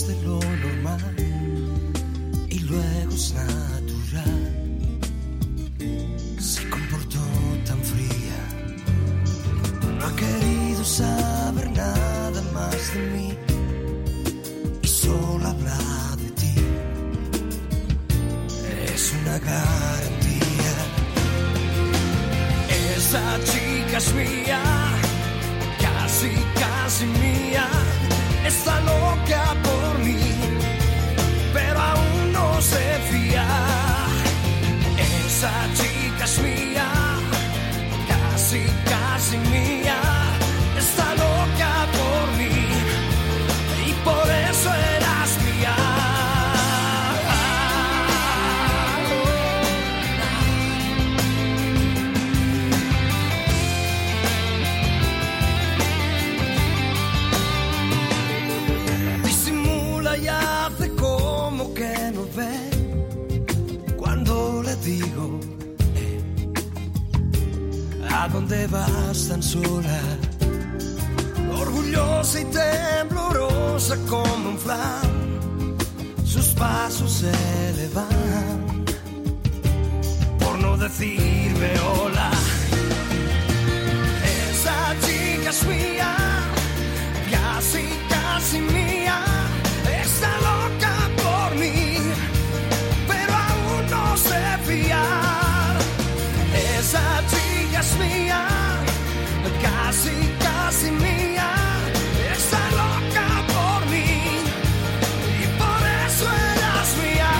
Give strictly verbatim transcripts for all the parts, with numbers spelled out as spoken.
de lo normal y luego es natural. Se comportó tan fría, no ha querido saber nada más de mí y solo habla de ti. Es una garantía. Esa chica es mía, casi, casi mía. Está loca por mí, pero aún no se fía. Esa chica es mía, casi, casi mía. Está loca por mí y por eso eras mía. Disimula y hace como que no ve cuando le digo: ¿a dónde vas tan sola? Orgullosa y temblorosa como un flan, sus pasos se elevan por no decirme hola. Esa chica es mía, casi, casi mía. Está loca por mí, pero aún no sé fiar. Esa chica es mía, casi, casi mía. Está loca por mí y por eso eras mía.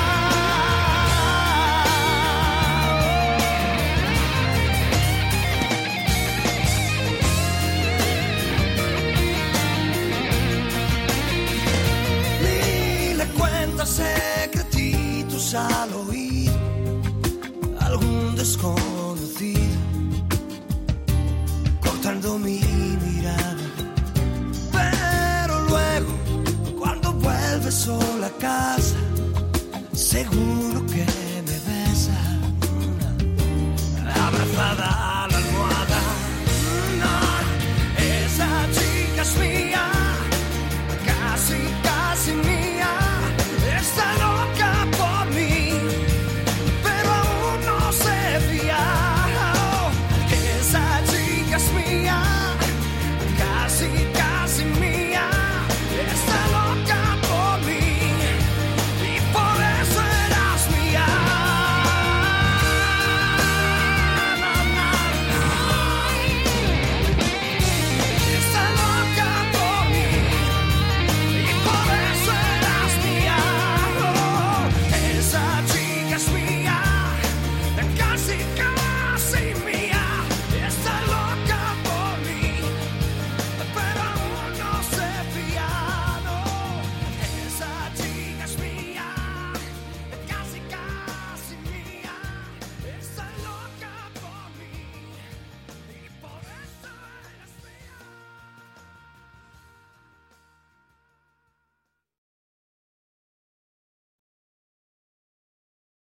Ni le cuentas secretitos al oído algún desconocido, cortando mi mirada. Pero luego, cuando vuelves sola a casa, seguro que me besa, abrazada